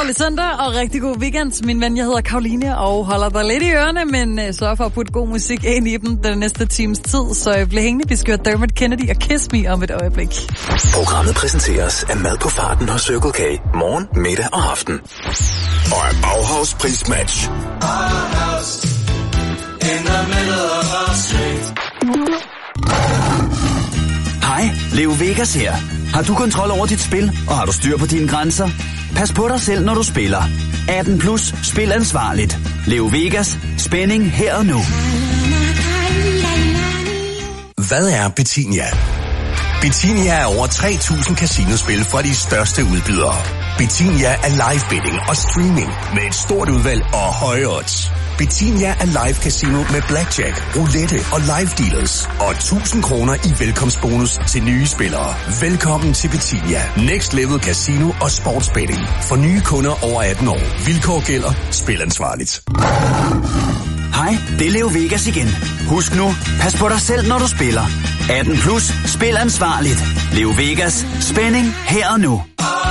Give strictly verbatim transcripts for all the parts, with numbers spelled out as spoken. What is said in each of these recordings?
dejlig søndag og rigtig god weekend. Min ven, jeg hedder Karoline og holder dig lidt i ørerne, men øh, sørger for at putte god musik ind i dem den næste times tid. Så jeg bliver hængende. Vi skal høre Dermot Kennedy og Kiss Me om et øjeblik. Programmet præsenteres af mad på farten hos Circle K. Morgen, middag og aften. Og af Bauhaus prismatch. Bauhaus in the middle of our street. Hej, Leo Vegas her. Har du kontrol over dit spil, og har du styr på dine grænser? Pas på dig selv, når du spiller. atten plus, spil ansvarligt. Leo Vegas, spænding her og nu. Hvad er Betinia? Betinia er over tre tusind casinospil fra de største udbydere. Betinia er live betting og streaming med et stort udvalg og høje odds. Betinia er live casino med blackjack, roulette og live dealers. Og tusind kroner i velkomstbonus til nye spillere. Velkommen til Betinia. Next Level Casino og Sportsbetting. For nye kunder over atten år. Vilkår gælder. Spil ansvarligt. Hej, det er Leo Vegas igen. Husk nu, pas på dig selv, når du spiller. atten plus, spil ansvarligt. Leo Vegas, spænding her og nu.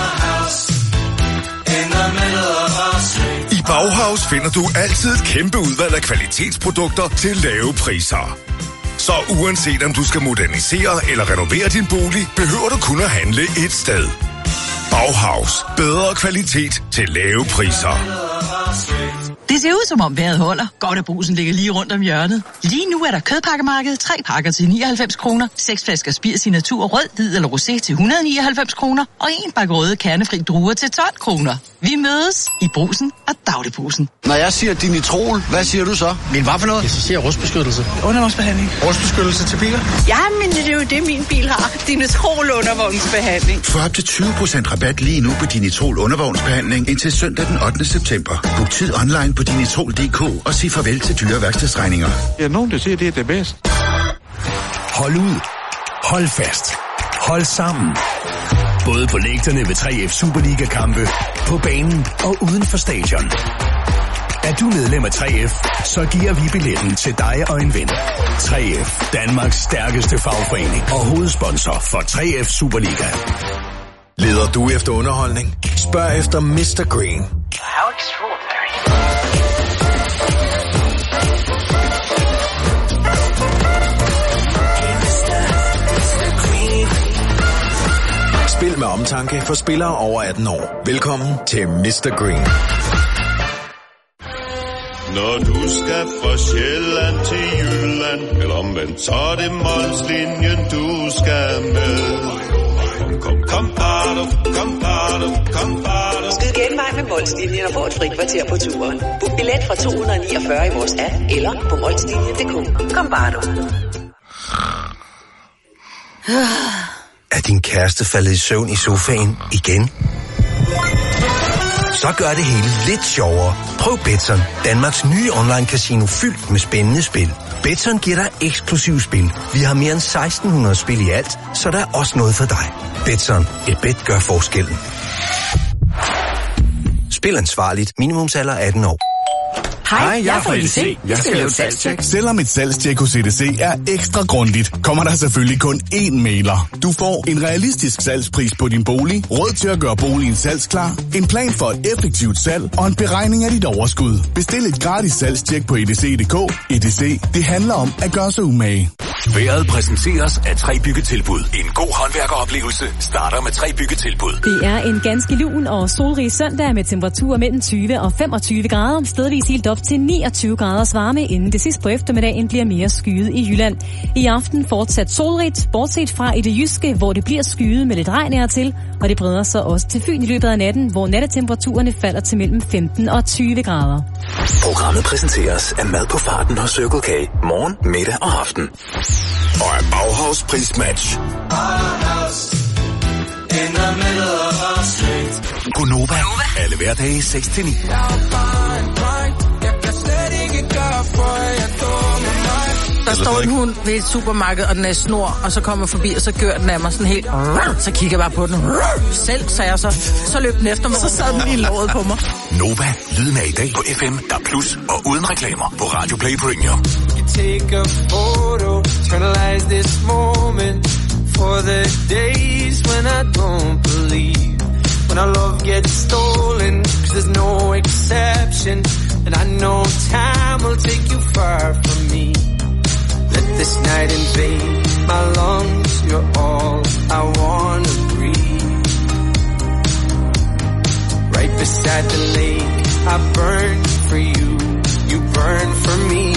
I Bauhaus finder du altid et kæmpe udvalg af kvalitetsprodukter til lave priser. Så uanset om du skal modernisere eller renovere din bolig, behøver du kun at handle et sted. Bauhaus. Bedre kvalitet til lave priser. Det ser ud som om vejret holder. Godt at Brugsen ligger lige rundt om hjørnet. Lige nu er der kødpakkemarked. Tre pakker til nioghalvfems kroner. Seks flasker Spirs i Natur rød, hvid eller rosé til et hundrede og nioghalvfems kroner. Og en pakke røde kernefri druer til tolv kroner. Vi mødes i Brugsen og Dagligbrugsen. Når jeg siger Dinitrol, hvad siger du så? Men hvad for noget? Jeg så siger rustbeskyttelse. Undervognsbehandling. Rustbeskyttelse til biler? Ja, men det er jo det, min bil har. Dinitrol undervognsbehandling. Få op til tyve procent rabat lige nu på Dinitrol undervognsbehandling indtil søndag den ottende september. Book tid online på dinitrol punktum d k og sig farvel til dyre værkstedsregninger. Ja, nogen der siger, det er det bedste. Hold ud. Hold fast. Hold sammen. Både på lægterne ved tre F Superliga-kampe, på banen og uden for stadion. Er du medlem af tre F, så giver vi billetten til dig og en ven. tre F, Danmarks stærkeste fagforening og hovedsponsor for tre F Superliga. Leder du efter underholdning? Spørg efter mister Green. How extraordinary. Spil med omtanke for spillere over atten år. Velkommen til mister Green. Når du skal fra Sjælland til Jylland, eller omvendt, så er det Molslinjen, du skal med. Kom, kom, kom, bado, kom, bado, kom, bado. Skyd genvej med Molslinjen og få et fri kvarter på turen. Book billet fra to hundrede og niogfyrre i vores app, eller på molslinjen punktum d k. Kom, bado. Er din kæreste faldet i søvn i sofaen igen? Så gør det hele lidt sjovere. Prøv Betson, Danmarks nye online casino fyldt med spændende spil. Betson giver dig eksklusiv spil. Vi har mere end seksten hundrede spil i alt, så der er også noget for dig. Betson, et bet gør forskellen. Spil ansvarligt. Minimumsalder atten år. Hej, jeg er fra E D C. Jeg skal lave et salgstjek. Selvom et salgstjek hos E D C er ekstra grundigt, kommer der selvfølgelig kun én mailer. Du får en realistisk salgspris på din bolig, råd til at gøre boligen salgsklar, en plan for et effektivt salg og en beregning af dit overskud. Bestil et gratis salgstjek på E D C punktum d k. E D C, det handler om at gøre sig umage. Vejret præsenteres af tre byggetilbud. En god håndværkeroplevelse starter med tre byggetilbud. Det er en ganske lun og solrig søndag med temperaturer mellem tyve og femogtyve grader. Stedvis helt op til niogtyve graders varme, inden det sidst på eftermiddagen bliver mere skyet i Jylland. I aften fortsat solrigt, bortset fra i det jyske, hvor det bliver skyet med lidt regn af til, og det breder sig også til Fyn i løbet af natten, hvor nattetemperaturerne falder til mellem femten og tyve grader. Programmet præsenteres af mad på farten hos Circle K. Morgen, middag og aften. Og af Bauhaus prismatch. Gonova. Alle hverdage seks til ni. Der står en hund ved et supermarked, og den er snor, og så kommer forbi, og så gør den af mig sådan helt. Så kigger jeg bare på den. Selv, sagde jeg så. Så løb den efter mig, så sad den i låret på mig. Nova, lyden af i dag på F M, der plus og uden reklamer på Radio Play Premium. Take a photo, eternalize this moment for the days when I don't believe when our love gets stolen, 'cause there's no exception, and I know time will take you far from me. Let this night invade my lungs, you're all I wanna breathe. Right beside the lake, I burn for you, you burn for me.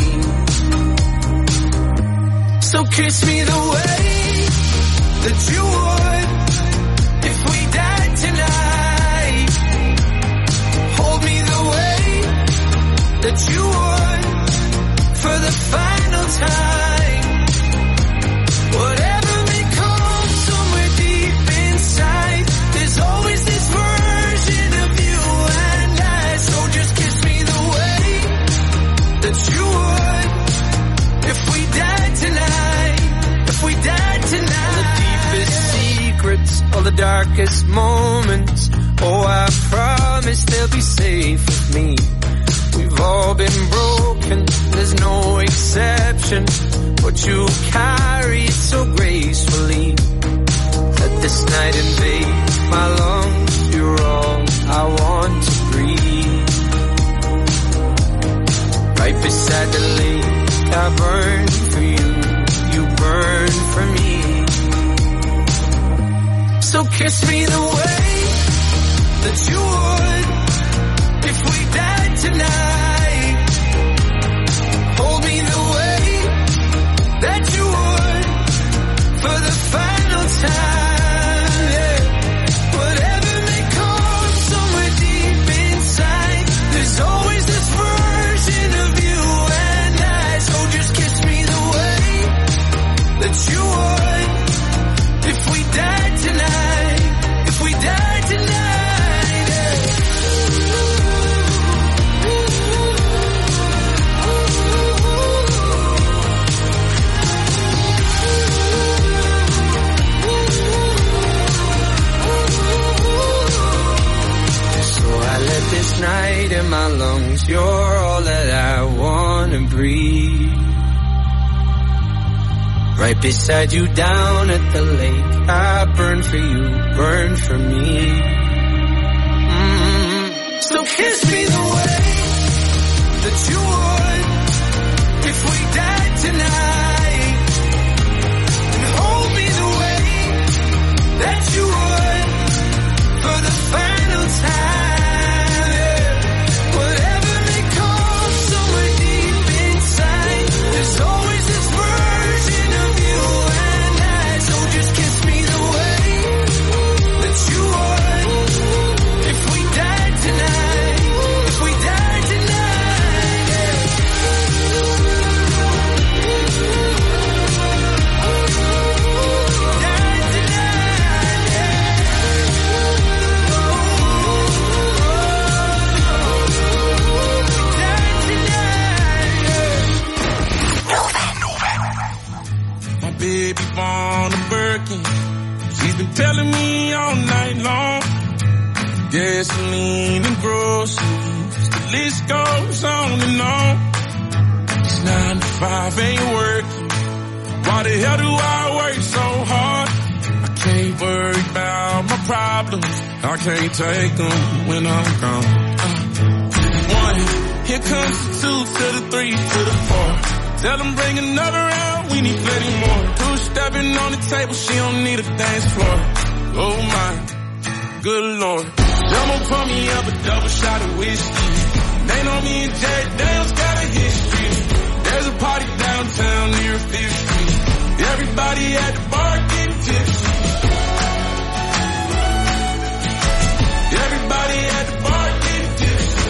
So kiss me the way that you would if we died tonight. Hold me the way that you would for the final time. Whatever may come somewhere deep inside, there's always this version of you and I. So just kiss me the way that you would if we died tonight. If we died tonight. All the deepest secrets, all the darkest moments, oh, I promise they'll be safe with me. We've all been broken, there's no exception, but you carry it so gracefully. Let this night invade my lungs, you're all I want to breathe. Right beside the lake, I burn for you, you burn for me. So kiss me the way that you would if we died tonight. Hold me the way that you would for the final time. Yeah. Whatever may come somewhere deep inside, there's always this version of you and I. So just kiss me the way that you would if we died tonight. If we died tonight. Yeah. This night in my lungs, you're all that I wanna breathe. Right beside you down at the lake, I burn for you, burn for me. Mm-hmm. So kiss me the way that you would if we died tonight, and hold me the way that you would for the final time. There's always this version of you and I. So just kiss me the way that you would if we died tonight. If we died tonight. Yeah. Died tonight. Baby born a Birkin, she's been telling me all night long. Gasoline and groceries, the list goes on and on. This nine to five ain't working. Why the hell do I work so hard? I can't worry about my problems, I can't take them when I'm gone. uh, One, here comes the two to the three to the four. Tell them bring another round, we need plenty more. Two stepping on the table, she don't need a dance floor. Oh my, good lord. Jumbo pour me up a double shot of whiskey. They know me and Jack Daniels got a history. There's a party downtown near Fifth Street. Everybody at the bar getting tipsy. Everybody at the bar getting tipsy.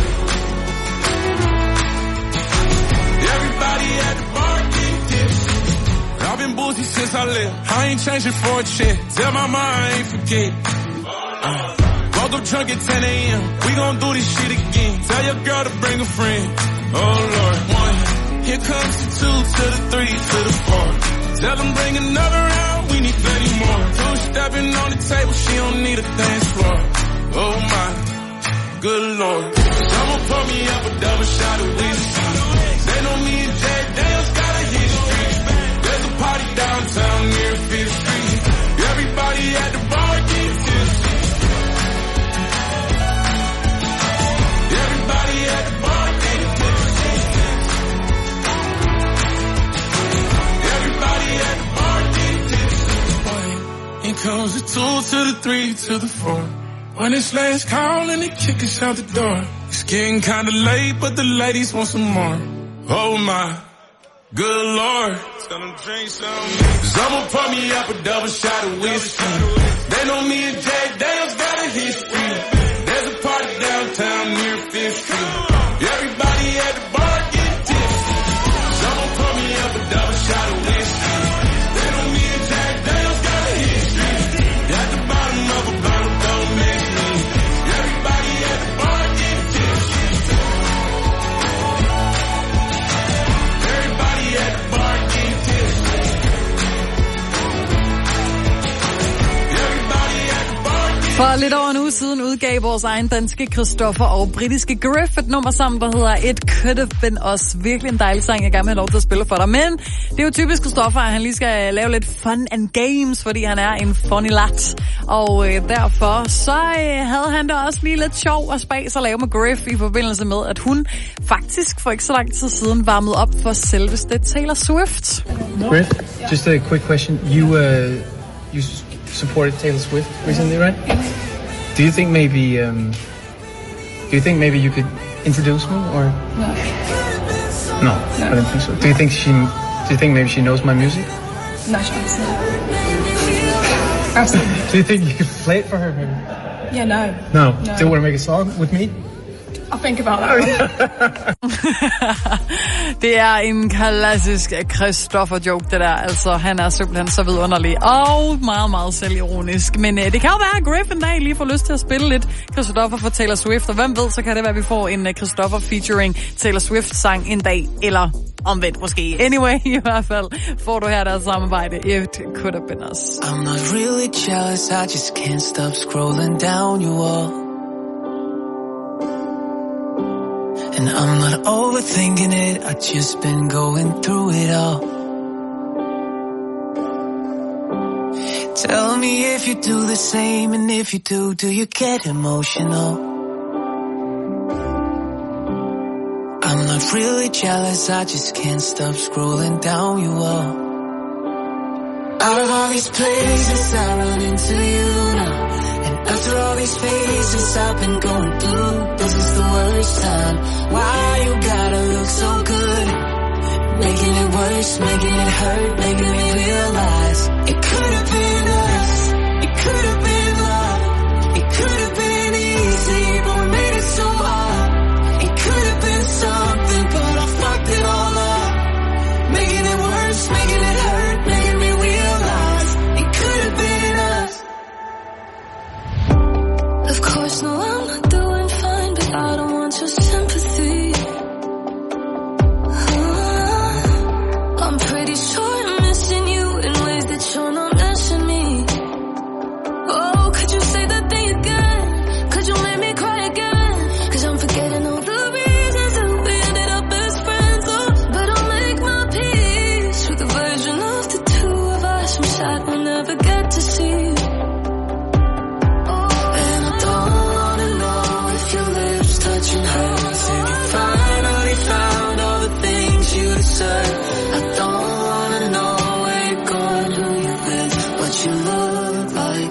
Everybody at the bar getting tipsy. I've been boozy since I left, I ain't changing for a check. Tell my mom I ain't forget. uh, Woke up drunk at ten a.m. We gon' do this shit again. Tell your girl to bring a friend. Oh Lord. One, here comes the two to the three to the four. Tell them bring another round, we need plenty more. Two stepping on the table, she don't need a dance floor. Oh my, good lord. Someone pour me up a double shot of whiskey. They know me and Jack Daniels got a history. There's a party downtown near Fifth Street. Everybody at the bar getting tipsy. goes the two to the three to the four. When it's last call and they kick us out the door. It's getting kinda late, but the ladies want some more. Oh my, good Lord. Tell them drink some. Cause I'ma pour me up a double shot of whiskey. They know me and Jack Daniels got a history. There's a party downtown near Fifth Street. Everybody at the bar get tipsy. Cause I'ma pour me up a double shot of whiskey. They know me and Jack Daniels got a history. At the bottom of a bottle, don't mix me. Everybody at the bar get tipsy. Everybody at the bar get tipsy. Everybody at the bar get tipsy. For lidt over en uge siden udgav vores egen danske Christoffer og britiske Griff et nummer sammen, der hedder It Could Have Been Us. Virkelig en dejlig sang, jeg gerne vil have lov til at spille for dig. Men det er jo typisk Christoffer, at han lige skal lave lidt fun and games, fordi han er en funny lat. Og øh, derfor så øh, havde han da også lige lidt sjov og spas at lave med Griff i forbindelse med, at hun faktisk for ikke så lang tid siden varmede op for selveste Taylor Swift. Griff, just a quick question. You, uh, you supported Taylor Swift recently, right? Do you think maybe um, do you think maybe you could introduce me or No. no? I don't think so. Do you think she do you think maybe she knows my music? No chance. No. Absolutely. Do you think you could play it for her maybe? Yeah, no. No. No. Do you want to make a song with me? I'll think about that. Det er en klassisk Christoffer-joke, det der. Altså, han er simpelthen så vidunderlig og meget, meget selvironisk. Men øh, det kan jo være, at Griff en dag lige får lyst til at spille lidt Christoffer for Taylor Swift. Og hvem ved, så kan det være, at vi får en uh, Christoffer featuring Taylor Swift-sang en dag. Eller omvendt måske. Anyway, i hvert fald får du her deres samarbejde. It Could Have Been Us. I'm not really jealous, I just can't stop scrolling down your wall. And I'm not overthinking it, I've just been going through it all. Tell me if you do the same, and if you do, do you get emotional? I'm not really jealous, I just can't stop scrolling down your wall. Out of all these places I run into you now. And after all these phases I've been going through, this is the worst time. Why you gotta look so good? Making it worse, making it hurt, making me realize it could have been us, it could have been love, it could have been easy, but we made it so hard. It could have been something, but I fucked it all up. Making it worse, making it hurt, making me realize it could have been us. Of course, no, I'm not doing fine, but I don't want your sympathy. Uh, I'm pretty sure I'm missing you in ways that you're not missing me. Oh, could you say that thing again? Could you make me cry again? Cause I'm forgetting all the reasons that we ended up as friends. Oh, but I'll make my peace with the version of the two of us. I'm sad we'll never get to see. Touching hers, and you finally found all the things you deserve. I don't wanna know where you're going, who you're with, what you look like.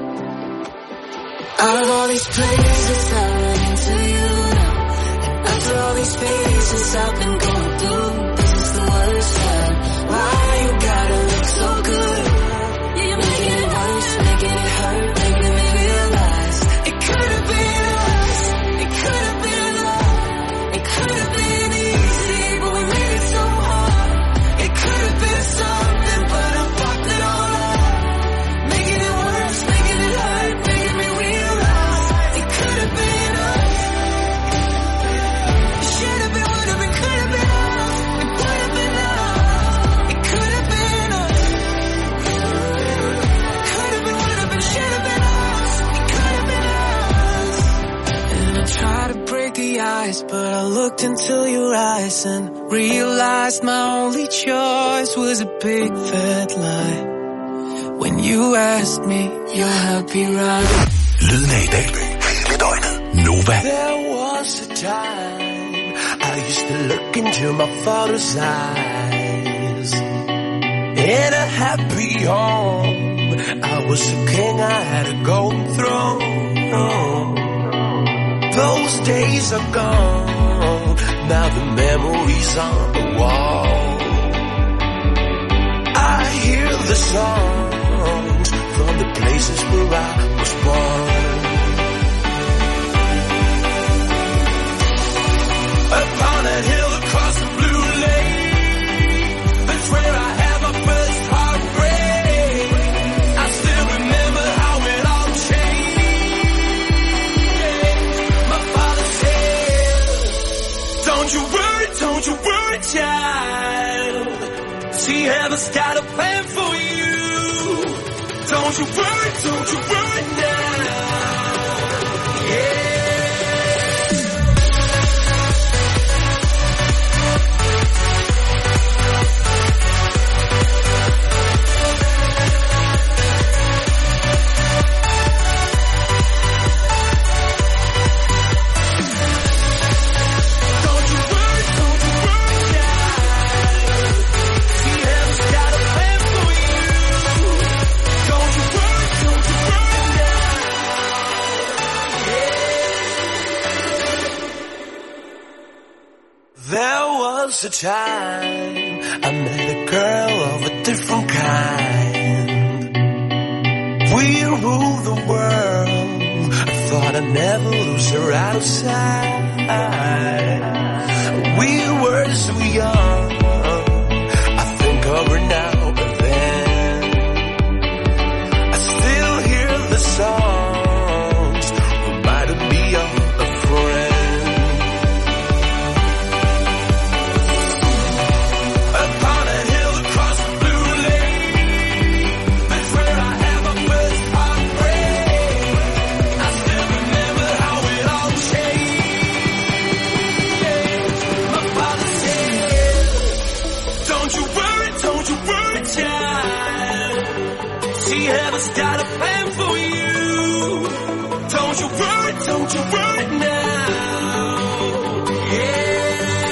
Out of all these places I run into you now. And after all these phases I've been going through, this is the worst time. Why you gotta look so good? Yeah, you're making it worse, making it hurt, making me realize it could have been us. It could have been love, it could have been easy, but we made it so hard. It could have been something, but I fucked it all up. Making it worse, making it hurt, making me realize it could have been us. It should have been, would have been, could have been us. It would have been us. It could have been us. Could have been, would have been, should have been us. It could have been us. And I tried to break the ice, but I looked into your eyes and realized my only choice was a big fat lie. When you asked me, you're happy, right? Lyden af i dag. Hele døgnet. Nova. There was a time I used to look into my father's eyes. In a happy home, I was a king, I had a golden throne. Those days are gone, now the memories on the wall. I hear the songs from the places where I was born. Upon a hill across the blue lake, that's where I had my first heartbreak. I still remember how it all changed. My father said, don't you worry, don't you worry, child. See, heaven's got a plan for you. Don't you worry, don't you worry now. Yeah. A time I met a girl of a different kind. We ruled the world. I thought I'd never lose her out of sight. We were so young. I think of her now and then. I still hear the songs reminding me of a friend. Heaven's got a plan for you. Don't you worry, don't you worry now. Yeah.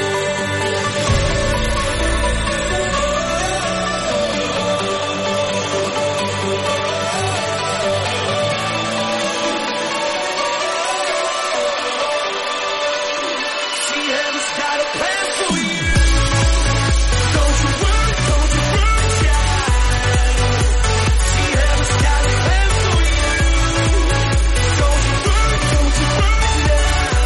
See, heaven's got a plan for you. Don't you worry, don't you worry, child. See, heaven's got a plan for you. Don't you worry, don't you worry now.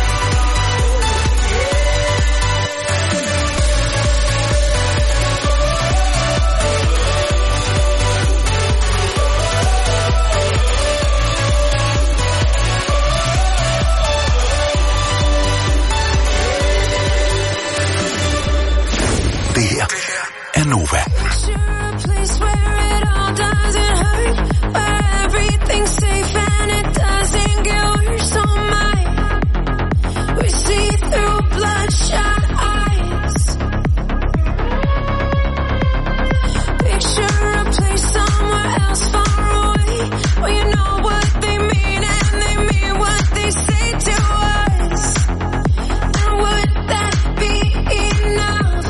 Det her er Nova. Place where it all doesn't hurt, where everything's safe and it doesn't get worse. Oh my, we see through bloodshot eyes. Picture a place somewhere else far away, where you know what they mean and they mean what they say to us. And would that be enough?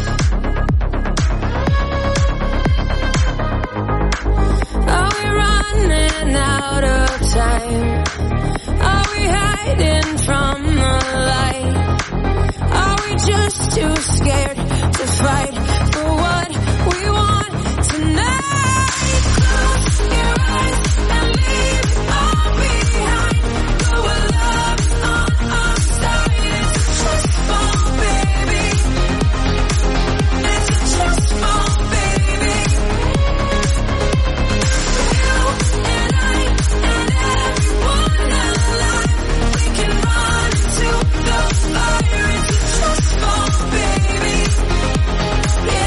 Are we running out of time? Are we hiding from the light? Are we just too scared to fight for what we want tonight? Close your eyes and leave all behind. Go where love's on our side. It's a trust fall, baby. It's a trust fall, baby. You and I and everyone alive, we can run into the fire. It's a trust fall, baby. Yeah.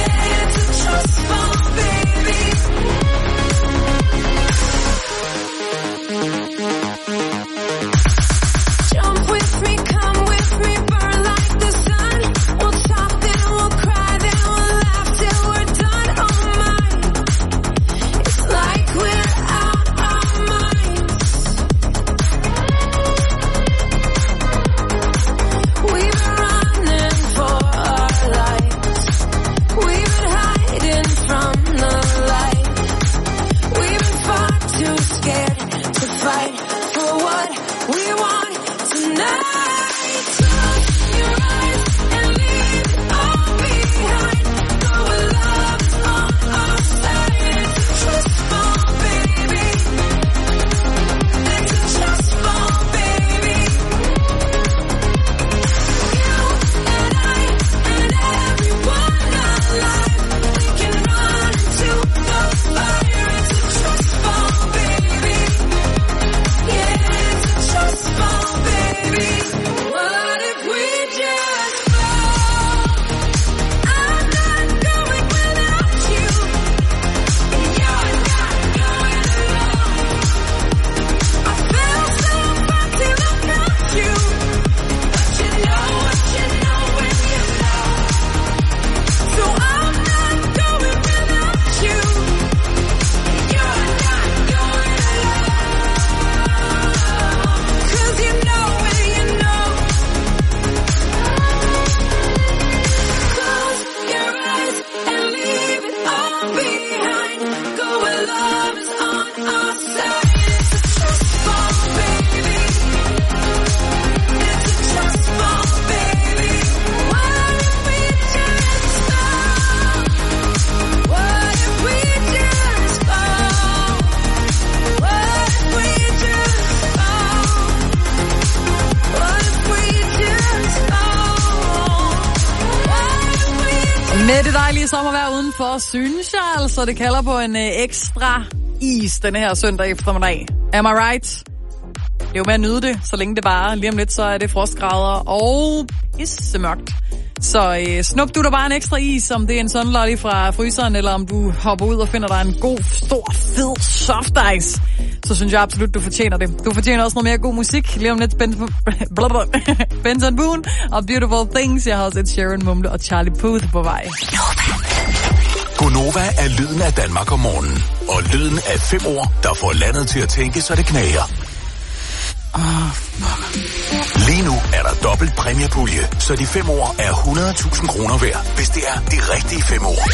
Med det dejlige sommervejr udenfor, synes jeg altså, det kalder på en øh, ekstra is denne her søndag eftermiddag. Am I right? Det er jo med at nyde det, så længe det bare. Lige om lidt, så er det frostgrader og pissemørkt. Så øh, snup du der bare en ekstra is, om det er en sunlolly fra fryseren, eller om du hopper ud og finder dig en god, stor, fed soft ice. Så synes jeg absolut, du fortjener det. Du fortjener også noget mere god musik. Lige om lidt Benson Boone og Beautiful Things. Jeg har også et Sharon Mumle og Charlie Puth på vej. Gonova er lyden af Danmark om morgenen. Og lyden af fem ord, der får landet til at tænke, så det knager. Oh, Lige nu er der dobbelt præmiepulje, så de fem år er hundrede tusind kroner værd, hvis det er de rigtige fem år.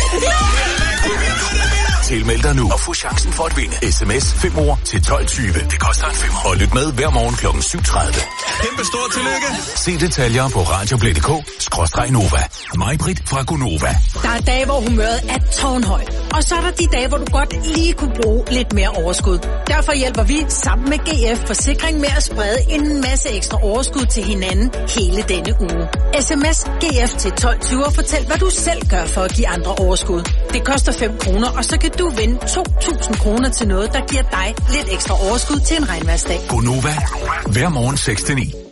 Tilmeld dig nu og få chancen for at vinde. sms fem år til tolv tyve. Det koster en femmer. Og lyt med hver morgen klokken syv tredive. Kæmpe stort tillykke. Se detaljer på radioplay punktum d k skråstreg Nova. Mig-Britt fra Gonova. Der er dage, hvor humøret er tårnhøjt. Og så er der de dage, hvor du godt lige kunne bruge lidt mere overskud. Derfor hjælper vi sammen med G F Forsikring med at sprede en masse ekstra overskud til hinanden hele denne uge. sms G F til tolv tyve og fortæl, hvad du selv gør for at give andre overskud. Det koster fem kroner, og så kan du vinde to tusind kroner til noget, der giver dig lidt ekstra overskud til en regnværsdag. Gonova. Hver morgen seks til ni.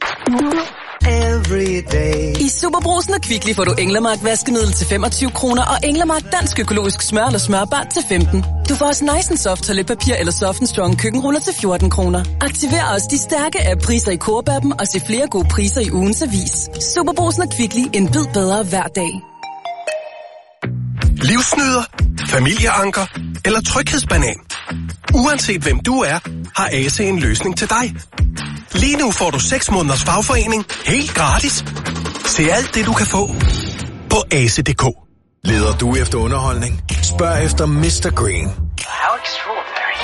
I Superbrusen og Kvickly får du Englemark vaskemiddel til femogtyve kroner og Englemark dansk økologisk smør eller smørbar til femten. Du får også Nice and Soft toiletpapir eller Soft and Strong køkkenruller til fjorten kroner. Aktiver også de stærke app-priser i Coop-appen og se flere gode priser i ugens avis. Superbrusen og Kvickly. En bid bedre hver dag. Livsnyder, familieanker eller tryghedsbanan. Uanset hvem du er, har A C en løsning til dig. Lige nu får du seks måneders fagforening helt gratis. Se alt det, du kan få på A C punktum d k. Leder du efter underholdning? Spørg efter mister Green. How extraordinary.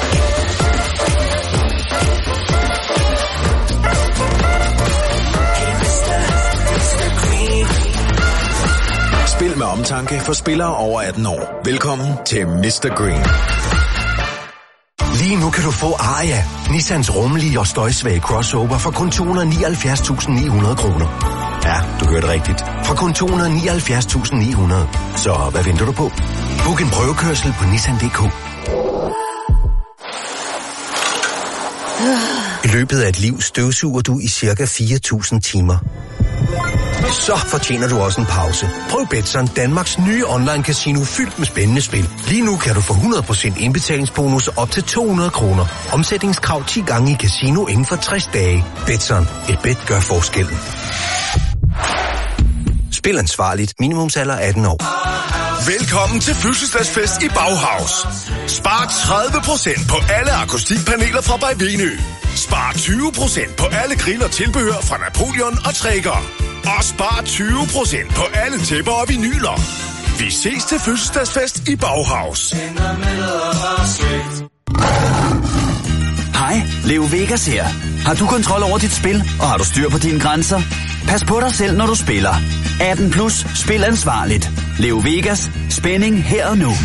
Spil med omtanke for spillere over atten år. Velkommen til mister Green. Lige nu kan du få Aria, Nissans rummelige og støjsvage crossover for kun to hundrede nioghalvfjerds tusind ni hundrede kroner. Ja, du hørte rigtigt. For kun to hundrede nioghalvfjerds tusind ni hundrede. Så hvad venter du på? Book en prøvekørsel på nissan punktum d k. I løbet af et liv støvsuger du i cirka fire tusind timer. Så fortjener du også en pause. Prøv Betson, Danmarks nye online casino fyldt med spændende spil. Lige nu kan du få hundrede procent indbetalingsbonus op til to hundrede kroner. Omsætningskrav ti gange i casino inden for tres dage. Betson, et bet gør forskellen. Spil ansvarligt. Minimumsalder atten år. Velkommen til fødselsdagsfest i Bauhaus. Spar tredive procent på alle akustikpaneler fra Bajvenø. Spar tyve procent på alle grill og tilbehør fra Napoleon og Traeger. Og spar tyve procent på alle tæpper og vinyler. Vi ses til fødselsdagsfest i Bauhaus. Hej, Leo Vegas her. Har du kontrol over dit spil, og har du styr på dine grænser? Pas på dig selv, når du spiller. atten plus, spil ansvarligt. Leo Vegas, spænding her og nu.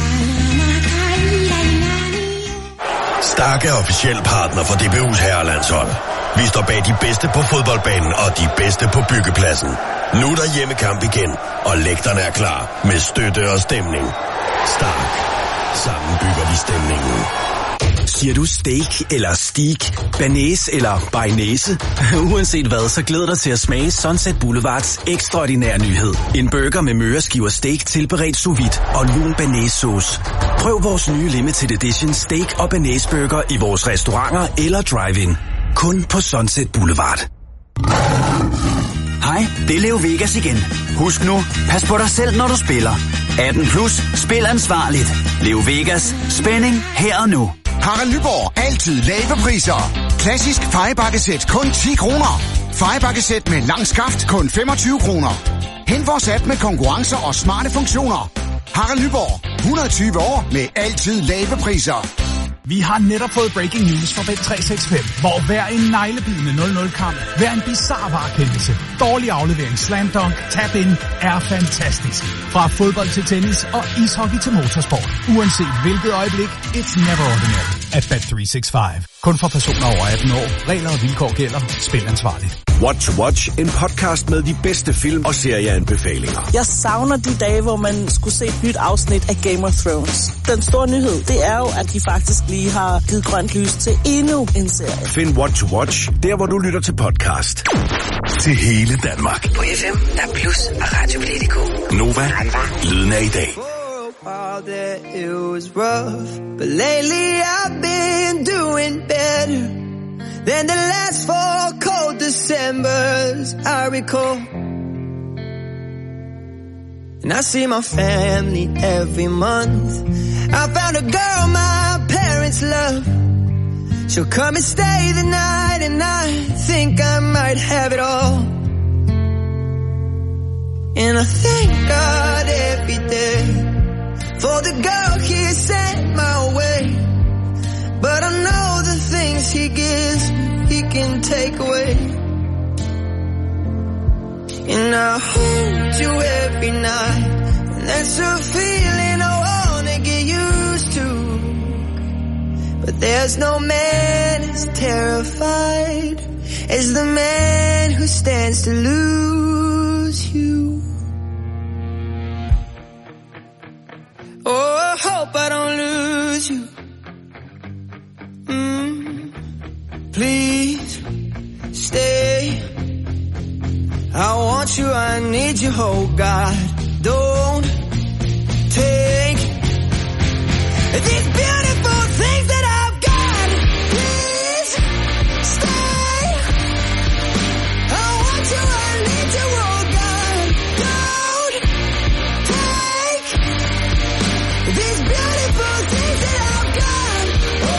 Stark er officiel partner for D B U's herrelandshold. Vi står bag de bedste på fodboldbanen og de bedste på byggepladsen. Nu er der hjemmekamp igen, og lægterne er klar med støtte og stemning. Stark. Sammen bygger vi stemningen. Siger du steak eller steak, banæs eller bearnaise? Uanset hvad, så glæder dig til at smage Sunset Boulevards ekstraordinære nyhed. En burger med møreskiver steak tilberedt sous vide og lun banæssauce. Prøv vores nye limited edition steak og banæsburger i vores restauranter eller drive-in. Kun på Sunset Boulevard. Hej, det er Leo Vegas igen. Husk nu, pas på dig selv, når du spiller. atten plus, spil ansvarligt. Leo Vegas, spænding her og nu. Harald Nyborg. Altid lave priser. Klassisk fejebakkesæt kun ti kroner. Fejebakkesæt med lang skaft kun femogtyve kroner. Hent vores app med konkurrencer og smarte funktioner. Harald Nyborg. hundrede og tyve år med altid lave priser. Vi har netop fået breaking news fra Bet tre seks fem, hvor hver en neglebidende nul nul-kamp, hver en bizarre varekendelse, dårlig aflevering, slam dunk, tap in er fantastisk. Fra fodbold til tennis og ishockey til motorsport. Uanset hvilket øjeblik, it's never ordinary. af Bet tre seks fem. Kun for personer over atten år. Regler og vilkår gælder. Spil ansvarligt. What to Watch, en podcast med de bedste film og serieanbefalinger. Jeg savner de dage, hvor man skulle se et nyt afsnit af Game of Thrones. Den store nyhed, det er jo, at de faktisk lige har givet grønt lys til endnu en serie. Find What to Watch, der hvor du lytter til podcast. Til hele Danmark. På F M, der Plus og Radio Play punktum d k. Nova, lyden af i dag. All that it was rough, but lately I've been doing better than the last four cold Decembers I recall. And I see my family every month. I found a girl my parents love. She'll come and stay the night, and I think I might have it all. And I thank God every day for the girl he sent my way. But I know the things he gives me, he can take away. And I hold you every night, and that's a feeling I wanna get used to. But there's no man as terrified as the man who stands to lose you. Oh, I hope I don't lose you. Mm, please stay. I want you, I need you, oh God. Don't take these beautiful things that I've got. Please stay. I want you, I need you, oh God. Don't take these beautiful things that I've got.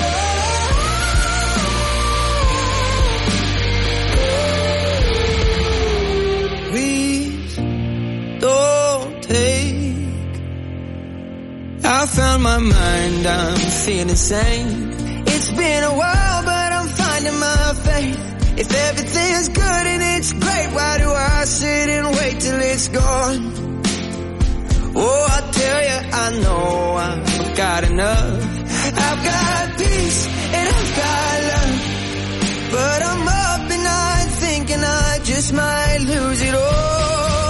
Oh, please don't take. I found my mind, I'm feeling sane. It's been a while, but I'm finding my faith. If everything's good and it's great, why do I sit and wait till it's gone? Oh, I tell you, I know I've got enough. I've got peace and I've got love. But I'm up and I'm thinking I just might lose it all.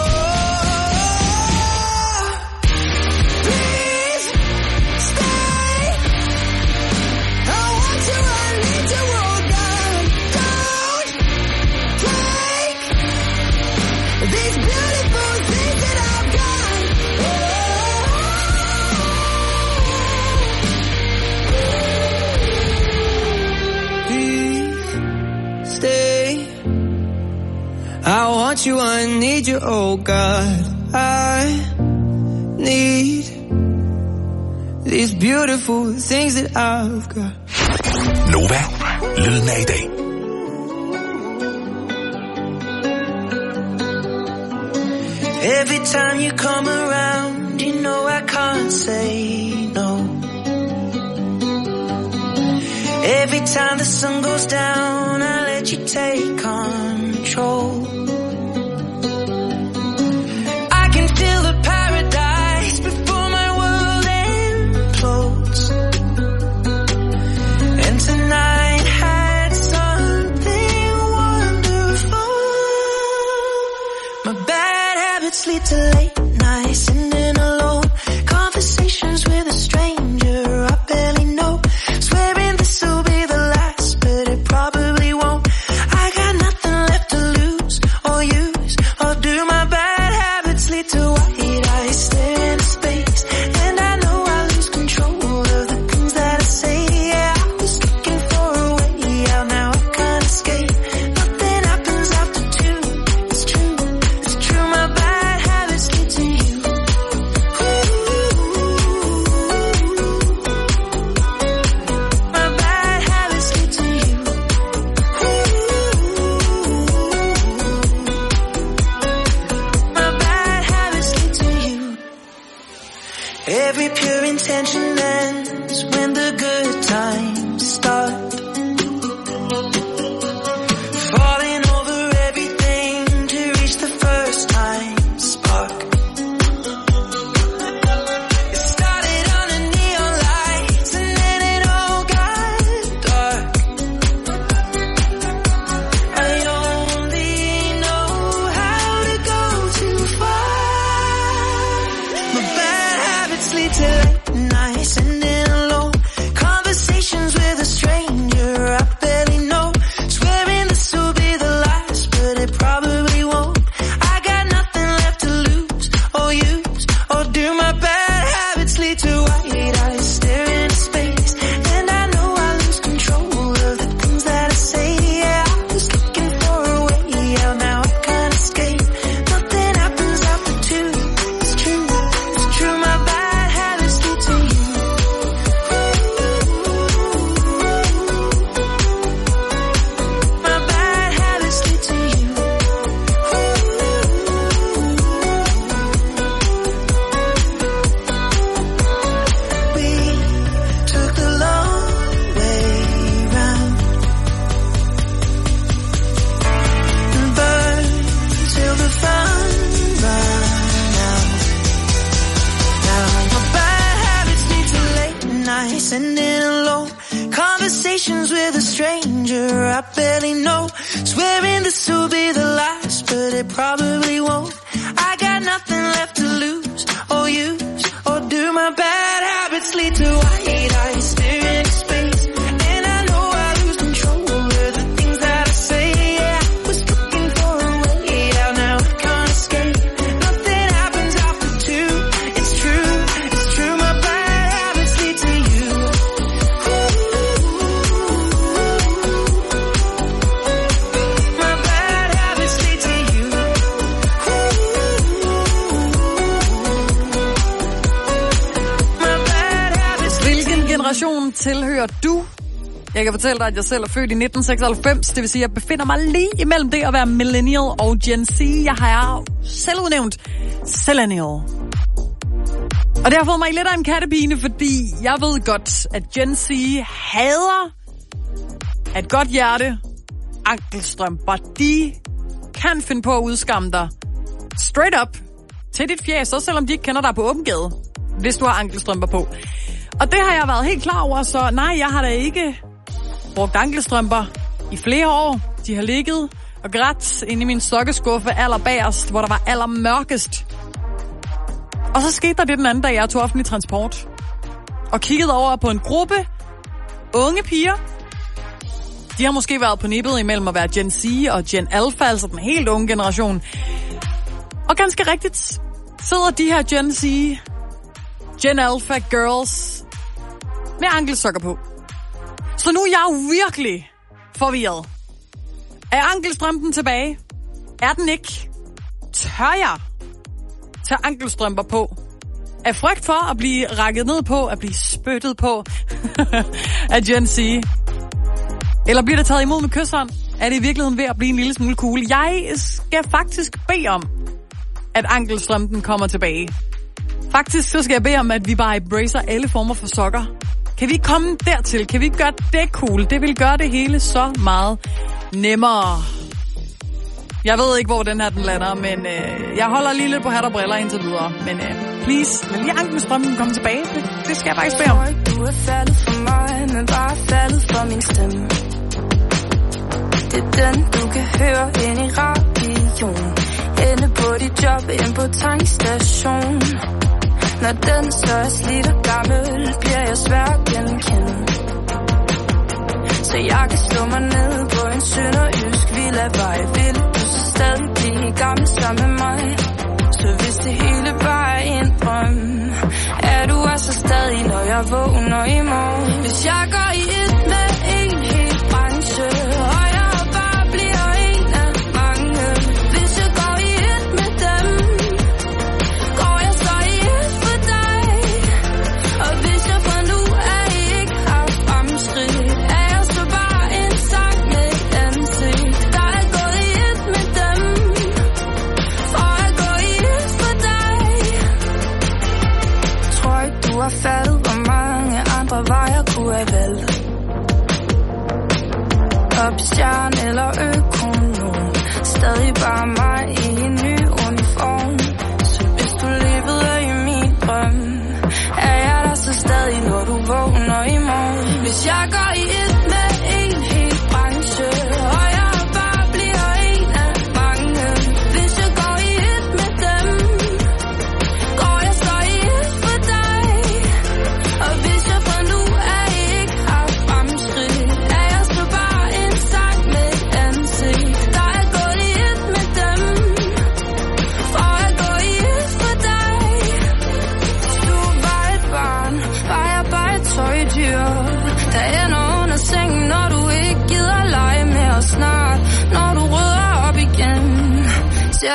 Please stay. I want you, I need you, oh God. Don't take these beautiful things that I've got. Please stay. I want you, I need you, oh God. I need these beautiful things that I've got. Nova, lyden af i dag. Every time you come around, you know I can't say no. Every time the sun goes down, I let you take control. I can feel the paradise before my world implodes. And tonight had something wonderful. My bad habits lead to late nights, sitting alone. Conversations with a stranger I barely know. Swearing this will be the last, but it probably won't. I got nothing left to lose or use. Or do my bad habits lead to white eyes stare into space? And I know I lose control of the things that I say. Yeah, I was looking for a way out, now I can't escape. Nothing happens after two. It's true, it's true. My bad habits lead to you. My bad habits lead to you. My bad habits lead to you. Every pure intention ends when the good times start. Falling over everything to reach the first time spark. It started under neon lights and then it all got lead to late nights ending alone. Conversations with a stranger I barely know. Swearing this will be the last, but it probably won't. I got nothing left to lose or use or do. My bad habits lead to white eyes staring into space, and I know I lose control of the things that I say. Yeah, I was looking for a way out, now I can't escape. Nothing happens after two. It's true, it's true. My bad habits lead to you. My bad habits lead to you. We took the long way round and burned till the fun ran out. Now my bad habits lead to late nights ending alone. Conversations with a stranger I barely know. Swearing this will be the last, but it probably won't. I got nothing left to lose or use or do. My bad habits lead to white eyes staring into space, and I know I lose control of the things that I say. Yeah, I was looking for a way out, now I can't escape. Nothing happens after two. It's true, it's true. My bad habits lead to you. My bad habits lead to you. My bad habits lead to you. Hvilken generation tilhører du? Jeg kan fortælle dig, at jeg selv er født i nitten seksoghalvfems. Det vil sige, at jeg befinder mig lige imellem det at være millennial og Gen Z. Jeg har selv udnævnt Sellennial. Og det har fået mig lidt af en kattepine, fordi jeg ved godt, at Gen Z hader af et godt hjerte ankelstrømper. De kan finde på at udskamme dig straight up til dit fjæs, også selvom de ikke kender dig på åben gade, hvis du har ankelstrømper på. Og det har jeg været helt klar over, så nej, jeg har da ikke brugt ankelstrømper i flere år. De har ligget og grædt inde i min sokkeskuffe allerbagerst, hvor der var allermørkest. Og så skete der det den anden dag, jeg tog offentlig transport og kiggede over på en gruppe unge piger. De har måske været på nippet imellem at være Gen Z og Gen Alpha, altså den helt unge generation. Og ganske rigtigt sidder de her Gen Z, Gen Alpha girls med ankelsokker på. Så nu er jeg jo virkelig forvirret. Er ankelstrømpen tilbage? Er den ikke? Tør jeg tage ankelstrømper på? Af frygt for at blive rakket ned på, at blive spyttet på af Gen Z? Eller bliver det taget imod med kyshånd? Er det i virkeligheden ved at blive en lille smule cool? Jeg skal faktisk bede om, at ankelstrømpen kommer tilbage. Faktisk så skal jeg bede om, at vi bare embracer alle former for sokker. Kan vi ikke komme dertil? Kan vi ikke gøre det cool? Det vil gøre det hele så meget nemmere. Jeg ved ikke, hvor den her den lander, men øh, jeg holder lige lidt på hat og briller indtil videre. Men øh, please, lad lige ankelstrømpen komme tilbage. Det, det skal jeg faktisk bede om. Du er faldet for mig, men bare faldet for min stemme. Det er den, du kan høre ind i radioen. Inde på dit job, ind på tankstation. Når den så er slidt og gammel, bliver jeg svær at genkende. Så jeg kan slå mig ned på en sønderjysk villavej. Vil du så stadig blive gammel sammen med mig? Så hvis det hele bare er en drøm, er du altså stadig, når jeg vågner i morgen. Hvis jeg går i et med en hel branche, og jeg bare bliver en af mange. Hvis jeg går i et med dem, går jeg så i et for dig. Og hvis jeg fandt ud af, at I ikke har fremskridt, er jeg så bare en sang med et ansigt. Der er gået i et med dem, for at gå i et for dig. Tror ikke du har faldet, hvor mange andre veje kunne have valgt. Popstjerne eller økonom, stadig bare mig i en ny uniform. Så hvis du levede i min drøm, er jeg der så stadig, når du vågner i morgen. Hvis jeg går i et med en hel branche, og jeg bare bliver en af mange. Hvis jeg går i et med dem, går jeg så i et for dig.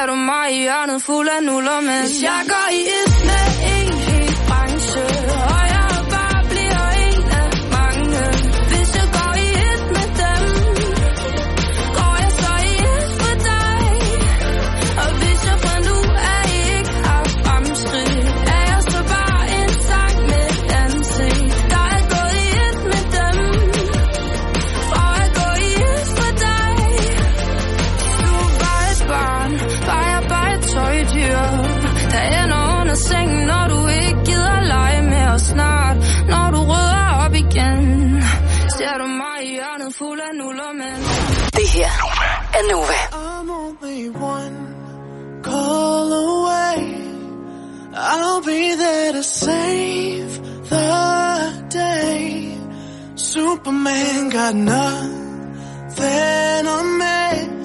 ser du mig i hjørnet fuld af nuller, men jeg går i et med en hel branche, og jeg bare bliver en af mange. Hvis jeg går i et med dem, går jeg så i et for dig. Og hvis jeg fandt ud af, at I ikke har fremskridt, er jeg så bare en sang med et ansigt. Der er gået i et med dem, og jeg går i et for dig. Du er bare et barn, bare jeg bare et tøjdyr, der ender under sengen, når du ikke gider lege med os snart. Når du rydder op igen, ser du mig i hjørnet fuld af nuller, men Det her er Nova. I'm only one call away. I'll be there to save the day. Superman got nothing on me.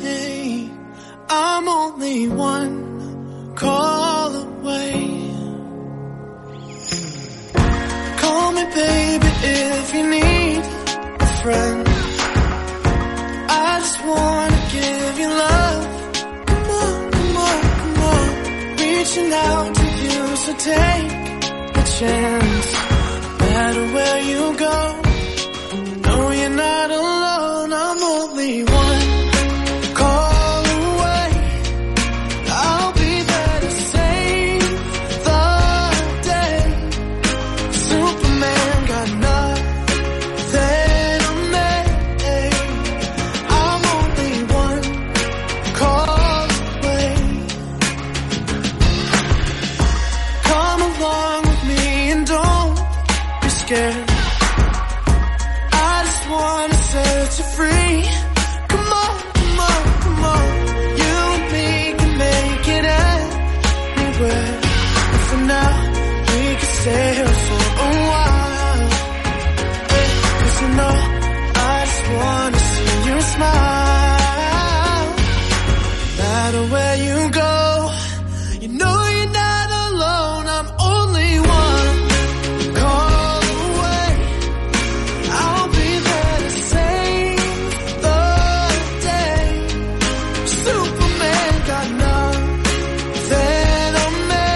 I'm only one call away. Call me baby if you need a friend. I just wanna give you love. Come on, come on, come on. Reaching out to you, so take a chance. No matter where you go, no, you're not alone. I'm only one call away. I'll be there to save the day. Superman got nothing on me. I'm only one call away. Come along with me and don't be scared. I just wanna set you free. Come on, come on, come on. You and me can make it anywhere. And for now, we can stay here for a while. Hey, 'cause you know, I just wanna see you smile. No matter where you go, you know you're not alone. I'm only one call away. I'll be there to save the day. Superman got nothing on me.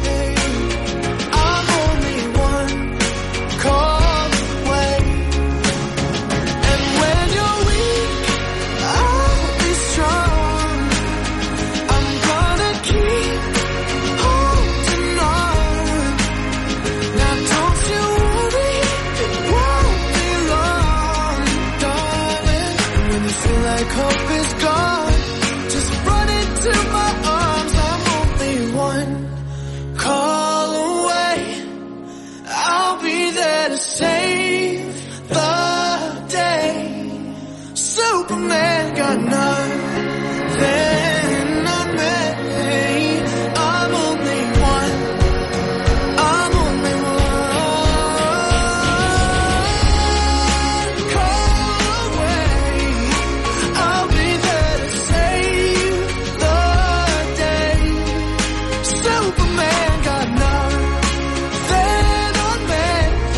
I'm only one call away. And when you're weak, I'll be strong. I'm gonna keep holding on. Now don't you worry, it won't be long, darling. And when you feel like hope is gone, just run into my arms. I'm only one call away. I'll be there to save the day. Superman got nothing on me. I'm only one. I'm only one call away. I'll be there to save the day. Superman got nothing on me.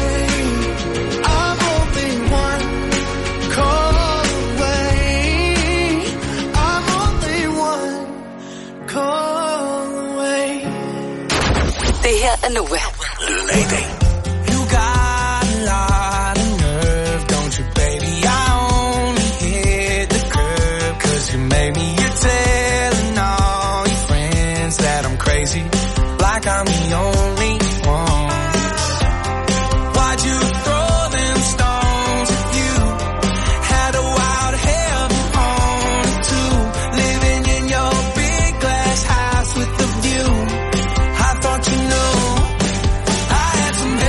I'm only one call away. I'm only one call away. Det her er Nova. Lyden af i dag. You got a lot of nerve, don't you, baby? I only hit the curb 'cause you made me. You're telling all your friends that I'm crazy, like I'm the only one. Why'd you throw them stones if you had a wild heaven on it too? Living in your big glass house with the view. I thought you knew I had some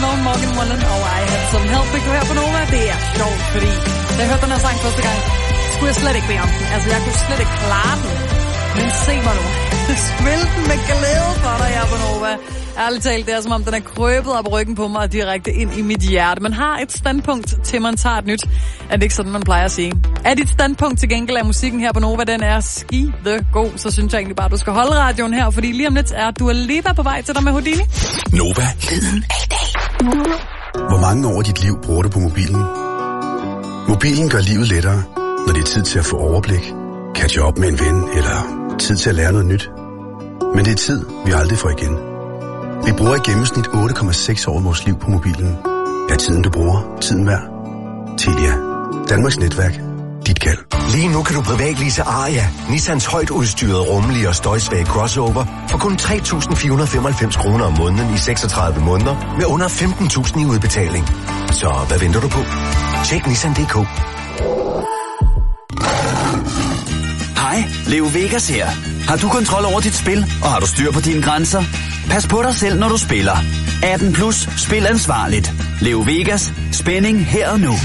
Unknown, Morgan Wallen og I Had Some Help. Fik du her på Nova? Det er sjovt, fordi da jeg hørte den her sang første gang, skulle jeg slet ikke bede om den. Altså, jeg kunne slet ikke klare den. Men se mig nu. Spil den med glæde for dig her på Nova. Ærligt talt, det er som om, den er krøbet op ryggen på mig og direkte ind i mit hjerte. Man har et standpunkt til, man tager et nyt. Er det ikke sådan, man plejer at sige? Er dit standpunkt til gengæld af musikken her på Nova, den er skide god, så synes jeg egentlig bare, du skal holde radioen her, fordi lige om lidt er Dua Lipa på vej til dig med Houdini. Nova. Lyden af i dag. Hvor mange år af dit liv bruger du på mobilen? Mobilen gør livet lettere, når det er tid til at få overblik, catche op med en ven eller tid til at lære noget nyt. Men det er tid, vi aldrig får igen. Vi bruger i gennemsnit otte komma seks år af vores liv på mobilen. Er tiden, du bruger, tiden værd? Telia. Danmarks netværk. Dit kald. Lige nu kan du privatlease Aria, Nissans højt udstyrede, rummelige og støjsvage crossover, for kun tre tusind fire hundrede femoghalvfems kroner om måneden i seksogtredive måneder, med under femten tusind i udbetaling. Så hvad venter du på? Tjek Nissan punktum d k. Hej, Leo Vegas her. Har du kontrol over dit spil, og har du styr på dine grænser? Pas på dig selv, når du spiller. atten plus, spil ansvarligt. Leo Vegas, spænding her og nu.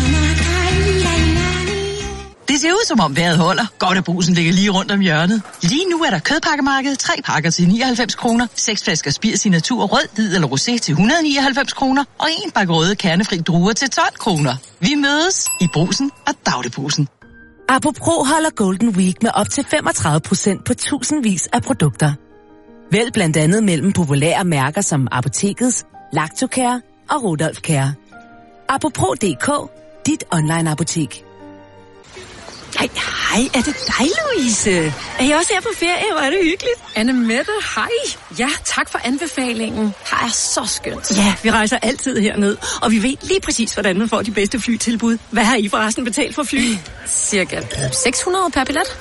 Det ser ud som om vejret holder. Godt at Brugsen ligger lige rundt om hjørnet. Lige nu er der kødpakkemarked. Tre pakker til nioghalvfems kroner. Seks flasker Spir Signatur rød, hvid eller rosé til et hundrede og nioghalvfems kroner. Og en pakke røde kernefri druer til tolv kroner. Vi mødes i Brugsen og Dagligbrugsen. Apropos holder Golden Week med op til femogtredive procent på tusindvis af produkter. Vælg blandt andet mellem populære mærker som Apotekets, Lactocare og Rudolf Care. Apropos punktum d k, dit online-apotek. Hej, hej, er det dig, Louise? Er I også her på ferie? Hvor er det hyggeligt. Anne Mette, hej. Ja, tak for anbefalingen. Her er så skønt. Ja, vi rejser altid herned, og vi ved lige præcis, hvordan man får de bedste flytilbud. Hvad har I forresten betalt for fly? Cirka seks hundrede per billet.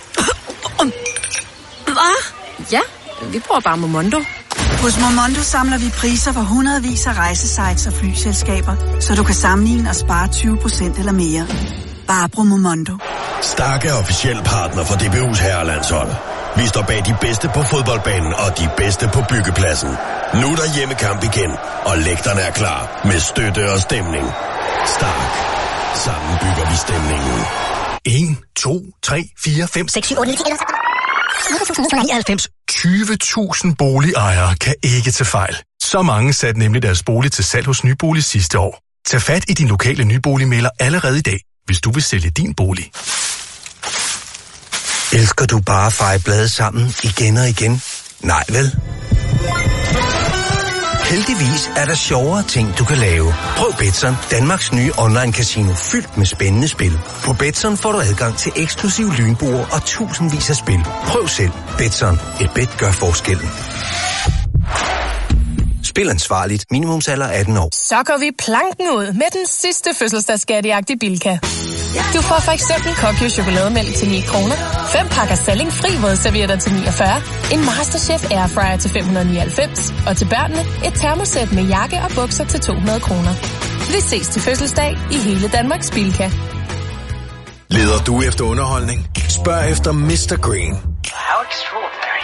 Hvad? Ja, vi bruger bare Momondo. Hos Momondo samler vi priser for hundredvis af rejsesites og flyselskaber, så du kan sammenligne og spare tyve procent eller mere. Bare brug Momondo. Stark er officiel partner for D B U's herrelandshold. Vi står bag de bedste på fodboldbanen og de bedste på byggepladsen. Nu er der hjemmekamp igen, og lægterne er klar med støtte og stemning. Stark. Sammen bygger vi stemningen. en, to, tre, fire, fem, seks, syv, otte, ni, tyve tusind boligejere kan ikke tage fejl. Så mange satte nemlig deres bolig til salg hos Nybolig sidste år. Tag fat i din lokale nyboligmægler allerede i dag, hvis du vil sælge din bolig. Elsker du bare at feje blade sammen igen og igen? Nej, vel? Heldigvis er der sjovere ting, du kan lave. Prøv Betson, Danmarks nye online-casino fyldt med spændende spil. På Betson får du adgang til eksklusiv lynboer og tusindvis af spil. Prøv selv. Betson. Et bet gør forskellen. Spil ansvarligt. Minimumsalder atten år. Så går vi planken ud med den sidste fødselsdagsskattejagt i Bilka. Du får for eksempel Kokyo chokolademælk til ni kroner, fem pakker Salling fri vådservietter til niogfyrre, en Masterchef Airfryer til fem hundrede nioghalvfems, og til børnene et termosæt med jakke og bukser til to hundrede kroner. Vi ses til fødselsdag i hele Danmarks Bilka. Leder du efter underholdning? Spørg efter mister Green. How extraordinary.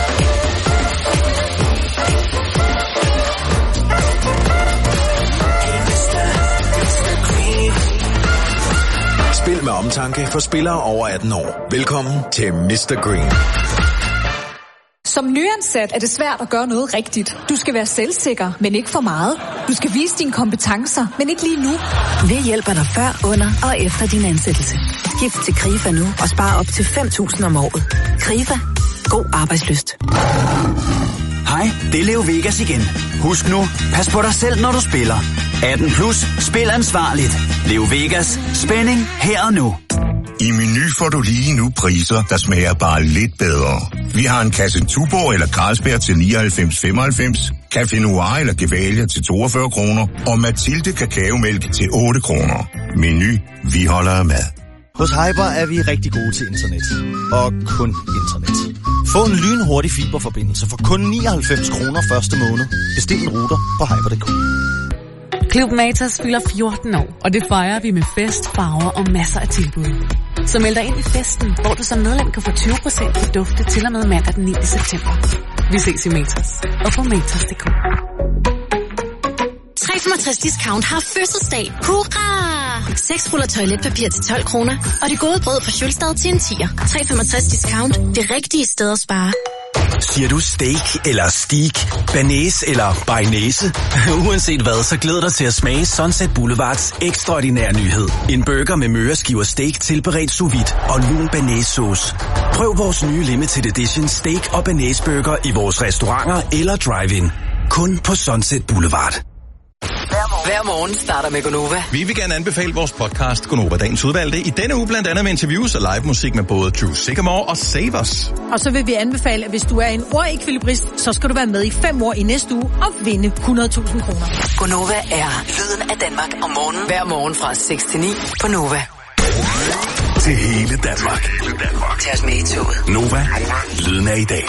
Spil med omtanke for spillere over atten år. Velkommen til mister Green. Som nyansat er det svært at gøre noget rigtigt. Du skal være selvsikker, men ikke for meget. Du skal vise dine kompetencer, men ikke lige nu. Vi hjælper dig før, under og efter din ansættelse. Skift til Krifa nu og spar op til fem tusind om året. Krifa. God arbejdslyst. Hej, det er Leo Vegas igen. Husk nu, pas på dig selv, når du spiller. atten plus, spil ansvarligt. Leo Vegas, spænding her og nu. I Meny får du lige nu priser, der smager bare lidt bedre. Vi har en kasse Tuborg eller Carlsberg til nioghalvfems femoghalvfems, Café Noir eller Gevalia til toogfyrre kroner, og Mathilde kakaomælk til otte kroner. Meny, vi holder af mad. Hos Hyper er vi rigtig gode til internet. Og kun internet. Få en lynhurtig fiberforbindelse for kun nioghalvfems kroner første måned. Bestil en router på hyper punktum d k. Club Matas fylder fjorten år, og det fejrer vi med fest, farver og masser af tilbud. Så meld dig ind i festen, hvor du som medlem kan få tyve procent på dufte til og med mandag den niende september. Vi ses i Matas og på matas punktum d k. Tre femogtres Discount har fødselsdag. Hurra! seks ruller toiletpapir til tolv kroner. Og det gode brød fra Sjølstad til en tier. tre femogtres Discount. Det rigtige sted at spare. Siger du steak eller steak, banæs eller bearnaise? Uanset hvad, så glæder dig til at smage Sunset Boulevards ekstraordinære nyhed. En burger med møreskiver steak tilberedt sous vide og lun banæssauce. Prøv vores nye limited edition steak og banæsburger i vores restauranter eller drive-in. Kun på Sunset Boulevard. Hver morgen starter med Gonova. Vi vil gerne anbefale vores podcast Gonova Dagens Udvalgte. I denne uge blandt andet med interviews og live musik med både Drew Sycamore og Save Us. Og så vil vi anbefale, at hvis du er en ordekvilibrist, så skal du være med i fem år i næste uge og vinde hundrede tusind kroner. Gonova er lyden af Danmark om morgenen. Hver morgen fra seks til ni på Nova. Til hele Danmark. Tag os med i toget. Nova, lyden af i dag.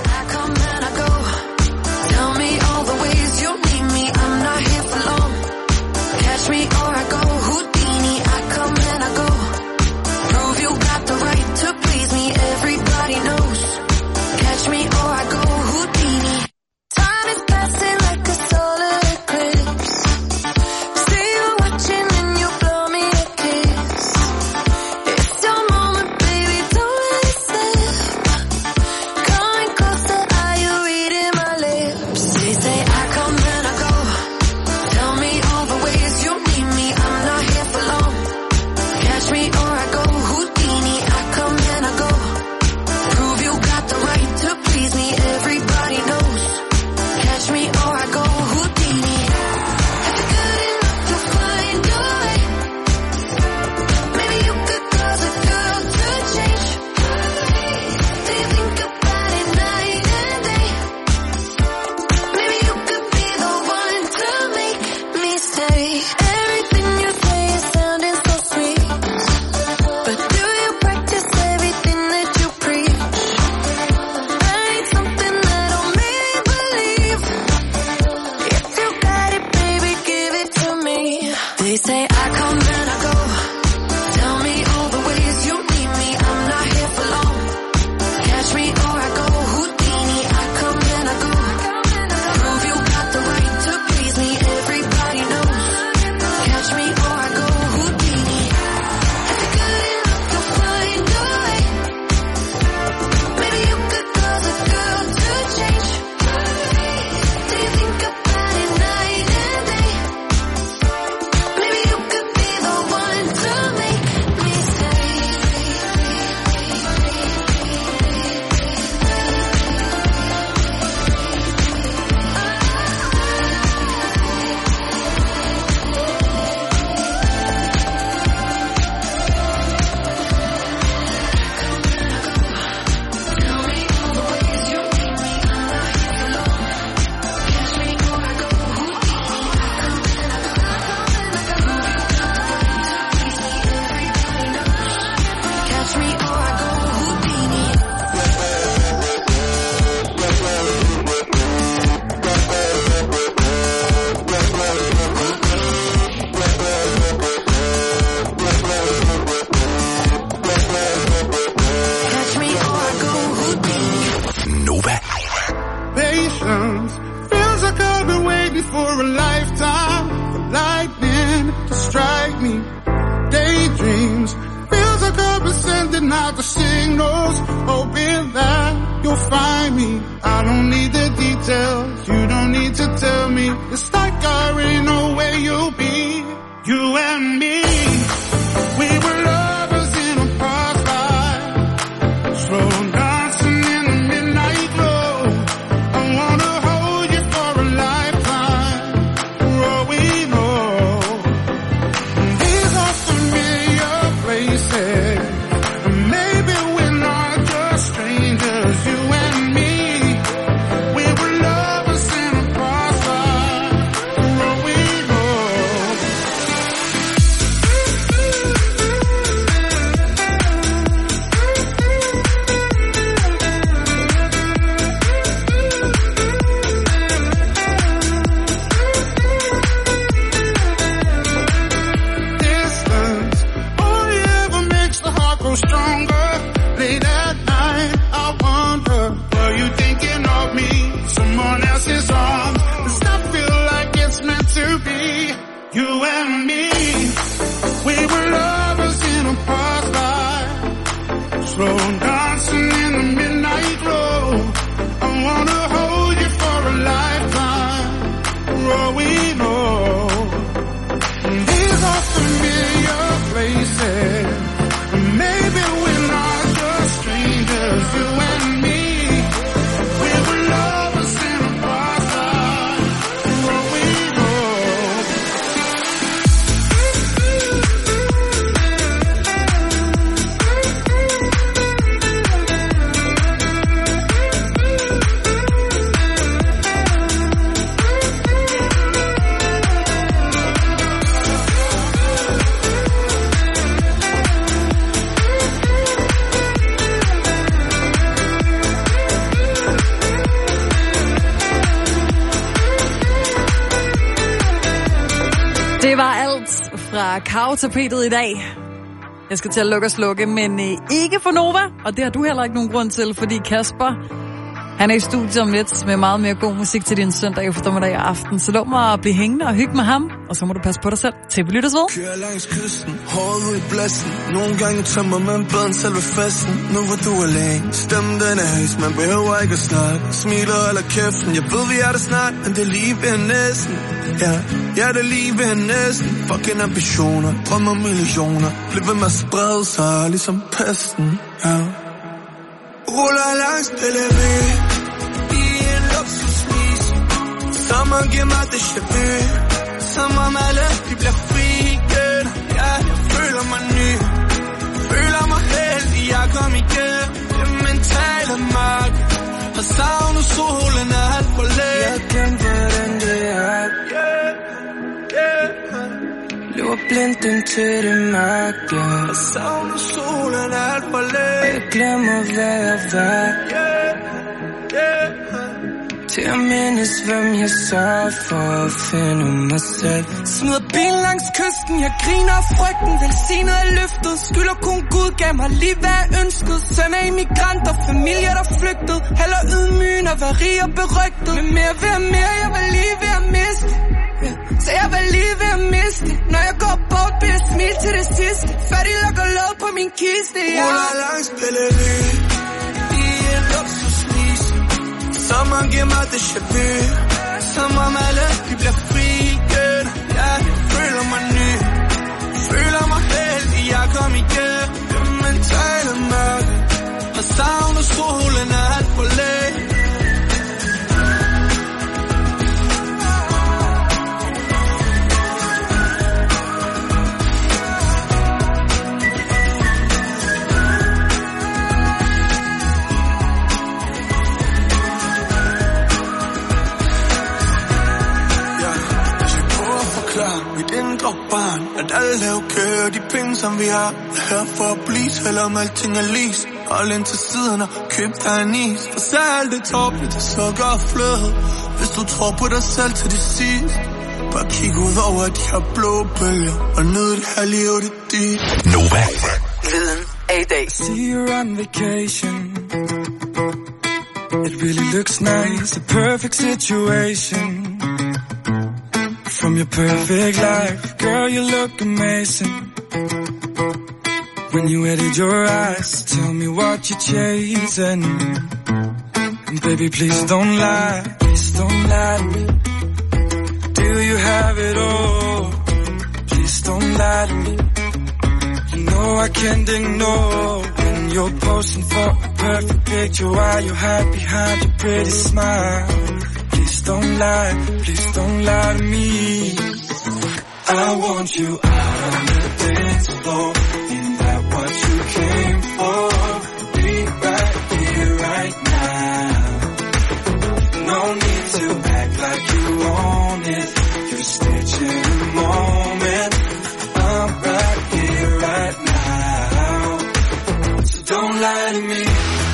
Catch me or I go Houdini, I come and I go. Prove you got the right to please me, everybody knows. Catch me or I go Houdini. Time is passing like a solar eclipse. See you watching and you blow me a kiss. It's your moment, baby, don't let it slip. Coming closer, are you reading my lips? They say I come and I go. Tell me all the ways you need me, I'm not here for long. Catch me or I go Houdini, I come and I go. Prove you got the right to please me, everybody knows. Catch me or I go Houdini. If you're good enough, you'll find a way. Maybe you could cause a girl to change. Do you think about it night and day? Maybe you could be the one to make me stay. Everything you say is sounding so sweet, but do you practice everything that you preach? I ain't something that'll make believe. If you got it, baby, give it to me. They say I come and I go. Tell me all the ways you need me, I'm not here for long. Catch me or I go Houdini, I come and I go. Prove you got the right to please me, everybody knows. Catch me or I go Houdini. If you're good enough, you'll find a way. Maybe you could cause a girl to change. Do you think about it night and day? Maybe you could be the one to make me stay. Catch me or I go Houdini. Catch me or I go Houdini. Nova. Patience feels like I've been waiting for a lifetime for lightning to strike me. Daydreams feels like I've been sending out the signals, hoping that you'll find me. I don't need the details, you don't need to tell me. It's like I already know where you'll be. You and me, we were lovers in a past life, slow dancing in the midnight glow. I wanna hold you for a lifetime, for all we know. These are familiar places, and maybe we're not just strangers. You and me, we were lovers in a past life, for all we know. crossroad, dancing in the midnight glow. I wanna hold you for a lifetime, growing old. These are familiar places. Maybe we're not just strangers, you and me. We were lovers in a process, growing old. Det var alt fra Kav-tapetet i dag. Jeg skal til at lukke og slukke, men øh, ikke for Nova, og det har du heller ikke nogen grund til, fordi Kasper, han er i studiet om lidt med meget mere god musik til din søndag eftermiddag og aften. Så lov mig at blive hængende og hygge med ham, og så må du passe på dig selv. Til vi lyttes ved. Kører langs kysten, hårdt ud i blæsten. Nogle gange tømmer man bedre end selve festen. Nu hvor du er alene, stemmen den er højs. Man behøver ikke at snakke, smiler eller kæften. Jeg ved vi er der snart, men det er lige ved næsten. Ja, ja det er lige ved næsten. Fucking ambitioner, drømmer millioner. Bliv ved med at sprede sig, ligesom pesten. Ja. Ruller langs Pellevé i en luksusmis. Sommer giver mig déjà vu. Som om alle de bliver fri igen. Ja, jeg føler mig ny. Føler mig heldig, jeg kom igen. Det mentale mørke har savnet solen alt for længe. Jeg glemte hvordan det er. Yeah, yeah. Lever blindt indtil det mørke. Jeg savner solen alt for længe. Og jeg glemmer hvad jeg var. Yeah, yeah. Til at mindes hvem jeg sørger for at finde mig selv. Smider bilen langs kysten, jeg griner af frygten. Velsignet er løftet, skylder kun Gud gav mig lige hvad jeg ønskede. Søn af immigranter, familier der flygtede. Heller ydmygen og være rig og berygtet. Men mere ved at mere, jeg var lige ved at miste. Så jeg var lige ved at miste. Når jeg går bort, bliver jeg smil til det sidste. Fattig lukker låg på min kiste, ja. Ruller langs Pellevé i en luksusmis. Sommer giver mig déjà vu. Som om alle de bliver fri igen. Ja, jeg føler mig ny. Føler mig heldig, jeg kom igen. Det mentale mørke har savnet solen alt for længe. Mit indre barn, at alle lave kører de penge som vi har. Er her for at blive, selvom alting er lis. Hold ind til siden og køb dig en is. For så er alt det tåbeligt, det sukker og fløde. Hvis du tror på dig selv til det sidste. Bare kig ud over de her blå bølger og nyd det her liv, det er dit. Nova. Lyden af i dag. See you on vacation. It really looks nice, a perfect situation. From your perfect life, girl, you look amazing. When you edit your eyes, tell me what you're chasing. And baby, please don't lie, please don't lie to me. Do you have it all? Please don't lie to me. You know I can't ignore when you're posing for a perfect picture while you hide behind your pretty smile. Please don't lie, please don't lie to me. I want you out on the dance floor. Ain't that what you came for? Be right here, right now. No need to act like you own it. You're stitching the moment. I'm right here, right now. So don't lie to me.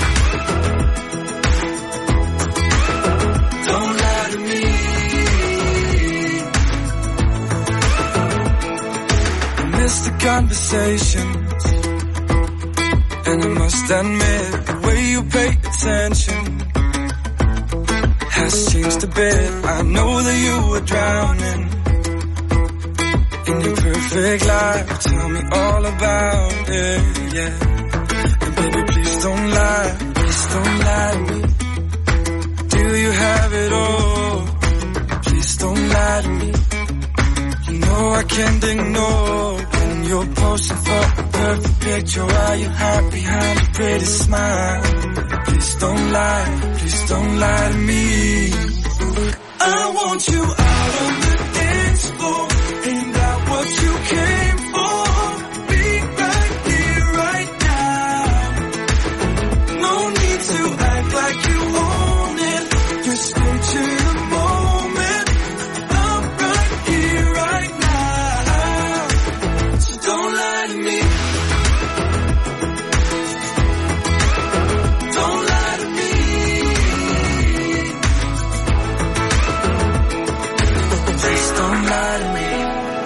The conversations, and I must admit the way you pay attention has changed a bit. I know that you were drowning in your perfect life. Tell me all about it, yeah. And baby, please don't lie, please don't lie to me. Do you have it all? Please don't lie to me. You know I can't ignore when you're posing for a perfect picture while you hide behind a pretty smile. Please don't lie, please don't lie to me. I want you out on the dance floor. Ain't that what you came for? Be right here, right now. No need to act like you own it. Just stay to the moment. I'm right here, right now. So don't lie to me. Don't lie to me. Please don't lie to me.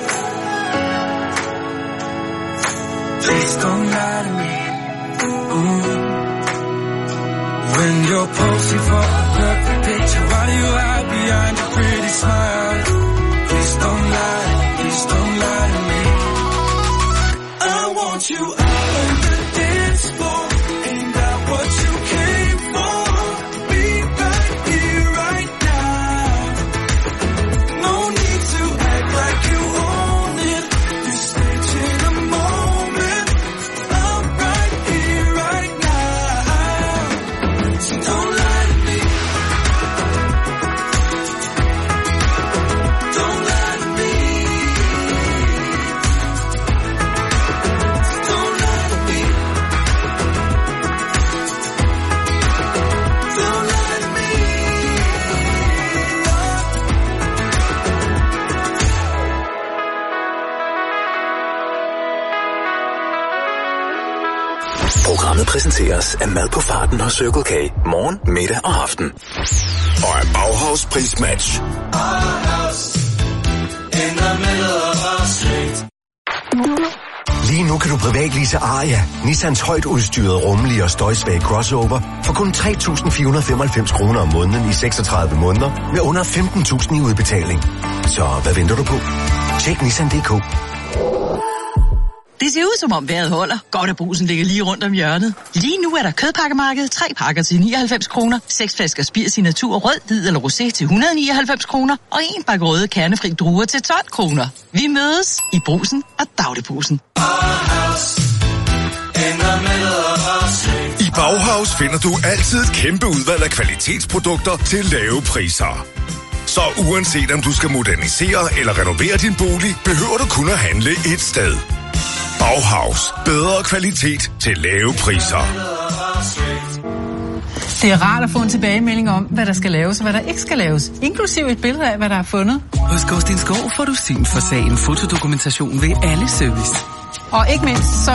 Please don't lie to me. Ooh. When you're posing for a perfect picture while you hide behind a pretty smile. Please don't lie, please don't lie to me. I want you out on the dance floor. Ain't that what you came for? Be right here, right now. No need to act like you own it. Just stay to the moment. I'm right here, right now. So don't lie to me. Don't lie to me. Don't lie to me. Don't lie to me. Programmet præsenteres af mad på farten hos Circle K. Morgen, middag og aften. Og af Bauhaus prismatch. Lige nu kan du privatlease Aria, Nissans højt udstyrede, rummelige og støjsvage crossover, for kun tre tusind fire hundrede femoghalvfems kroner om måneden i seksogtredive måneder, med under femten tusind i udbetaling. Så hvad venter du på? Tjek Nissan punktum d k. Det ser ud som om vejret holder. Godt, at Brugsen ligger lige rundt om hjørnet. Lige nu er der kødpakkemarked. Tre pakker til nioghalvfems kroner. Seks flasker Spirs i natur, rød, hvid eller rosé til et hundrede og nioghalvfems kroner. Og en pakke røde kernefri druer til tolv kroner. Vi mødes i Brugsen og Dagligbrugsen. I Bauhaus finder du altid et kæmpe udvalg af kvalitetsprodukter til lave priser. Så uanset om du skal modernisere eller renovere din bolig, behøver du kun at handle et sted. Bauhaus. Bedre kvalitet til lave priser. Det er rart at få en tilbagemelding om, hvad der skal laves og hvad der ikke skal laves. Inklusive et billede af, hvad der er fundet. Hos Gårdstens Gård får du syn for sagen fotodokumentation ved alle service. Og ikke mindst, så